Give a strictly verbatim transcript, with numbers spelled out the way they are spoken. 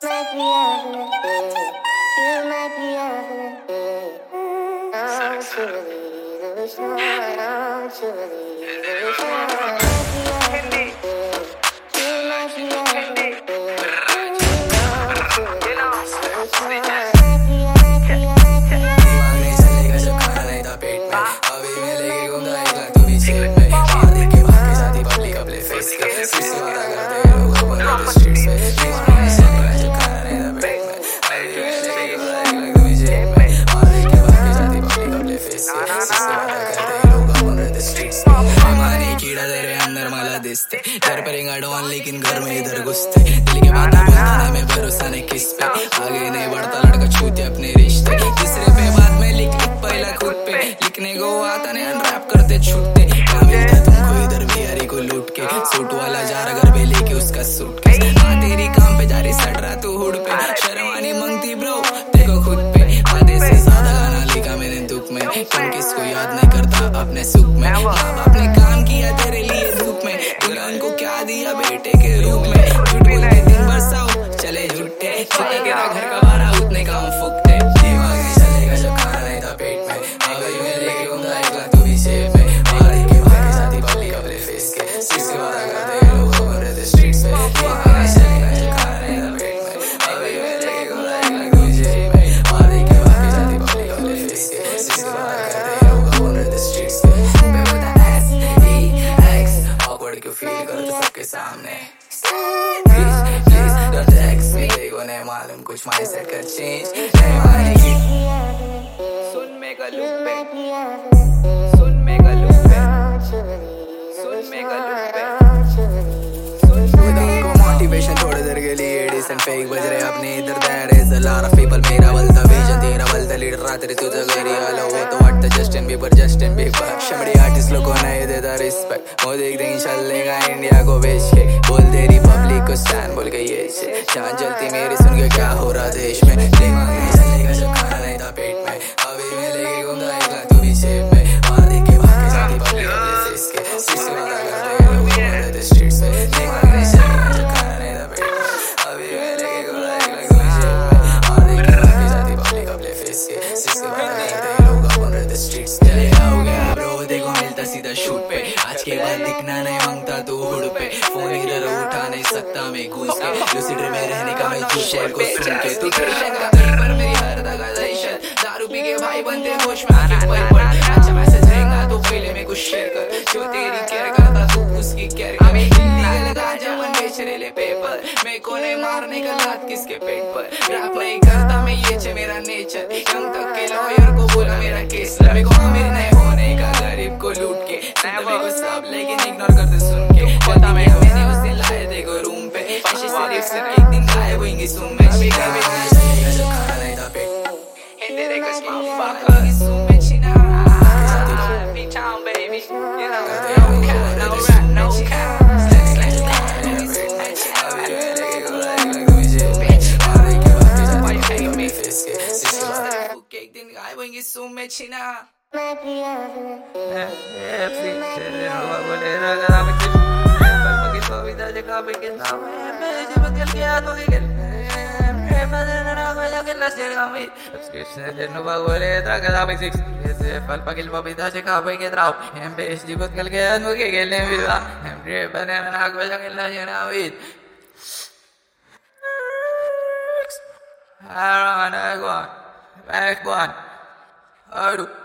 Might be having a day. You might be having a day. I want you to leave the wish on. I want you to leave the wish on. Might be having a day. You might be having a day. I want you to leave the wish on. Might be, might be, might be दिमाग नहीं चलेगा जब खाना नहीं था पेट में अभी मैं लेके घूमता एक लाख तू भी जेब में मार देख के भाग के साथी पब्लिक अपने फेस के फिर से वादा करते हैं लोग अपन रहते स्ट्रीट्स में दिमाग नहीं चलेगा जब खाना नहीं था पेट में अभी मैं लेके घूमता एक लाख तू भी जेब में मार देख के भाग के साथी पब्लिक अपने फेस के फिर से वादा करते हैं लोग अपन रहते स्ट्रीट्स में मानी कीड़ा तेरे अंदर मला दिसते घर पर इंगा डॉन लेकिन घर में इधर घुसते दिल के बातें बोलता नहीं मैं भरोसा नहीं किस पे आगे नहीं बढ़ता लड़का छूते अपने रिश्ते तीसरे पे बाद में लिख लिख पहला खुद पे लिखने को आता नहीं अनरैप करते छूटते क्या मिलता तुमको इधर बिहारी को लूट के सूट वाला जा रहा घर पे लेके उसका सूट के हाँ तेरी काम पे जा रही सट रहा तू हुड पे शर्मानी मंगती ब्रो देखो खुद पे आधे से ज्यादा गाना लिखा मैंने दुख में तुम किसको याद नहीं करता अपने सुख में माँ बाप ने काम किया तेरे लिए दुख में तूने उनको क्या दिया बेटे के रूप में झूठ बोल के दिन बरसाओ चले झूठे जितना तेरा घर का भाड़ा उतने काम फूकते दिमाग नहीं चलेगा जब खाना नहीं था पेट में अभी मैं लेके घूमता एक लाख तू भी जेब में मार देख के भाग के साथी पब्लिक अपने फेस के सिर से वादा करते हैं लोग अपन रहते स्ट्रीट्स में दिमाग नहीं चलेगा जब खाना नहीं था पेट में अभी मैं लेके घूमता एक लाख तू भी जेब में मार देख के भाग के साथी पब्लिक अपने फेस के सिर से वादा करते हैं लोग अपन रहते स्ट्रीट्स में मैं बोलता एस ई एक्स ऑकवर्ड क्यों फील करते सबके सामने Please, please don't text me देखो नहीं मालूम कुछ mindset कर change नहीं मानेगी सुन में का लूप पे सुन में का लूप पे सुन में का लूप पे सुन में मोटिवेशन थोड़ी देर के लिए decent fake बज रहे अपने इधर there is a lot of people मेरा बलता vision तेरा बलता लीडर रात्रि तुझे गरी आलो वो तो वाटता Justin Bieber Justin Bieber शमड़ी आर्टिस्ट लोगों नहीं देता रिस्पेक्ट वो देख देंगे चलेगा इंडिया को बेच के बोल तेरी पब्लिक को स्टैंड बोल के ये जान जलती मेरी सुन के क्या हो रहा देश में दिमाग नहीं चलेगा जब खाना नहीं था पेट में अभी मैं लेके घूमता एक लाख तू भी जेब में मार देख के भाग के साथी पब्लिक अपने फेस के सिर से वादा करते हैं लोग अपन रहते स्ट्रीट्स में दिमाग नहीं चलेगा जब खाना नहीं था पेट में अभी मैं लेके घूमता एक लाख तू भी जेब में मार देख के भाग के साथी पब्लिक अपने फेस के सिर से वादा करते हैं लोग अपन रहते स्ट्रीट्स में चले आओ गया ब्रो देखो मिलता सीधा शूट पे आज के बाद दिखना नहीं मांगता तू हुड पे फोन इधर उठा नहीं सकता मैं घुस के लूसिड में रहने का मैं जो शेर को सुन के तू टेंशन का कहीं पर मेरी हर दगा दहशत दारू पी के भाई बनते होश में आके पर पर अच्छा मैसेज आएगा तो पहले मैं कुछ शेयर कर जो तेरी केयर करता तू उसकी केयर कर लीगल गांजा मन बेच रेले पेपर मैं को नहीं मारने का लात किसके पेट पर रैप नहीं करता मैं ये चे मेरा नेचर यंग तक के लॉयर को बोला मेरा केस मेरे को अमीर नहीं होने का गरीब को लूट के मेरे को सब लेकिन इग्नोर करते सुन के पता मैं मैंने उस दिन लाए देखो रूम पे ऐसे सिर्फ सिर्फ एक दिन गायब होंगी सुन में चिका में चलेगा जब खाना नहीं था पेट हिंदी देखो स्मार्ट सुन में चिना me town baby you know no cap no rap no cap एक दिन गायब होंगी सुन में चिना might be having a day. Back one, back one,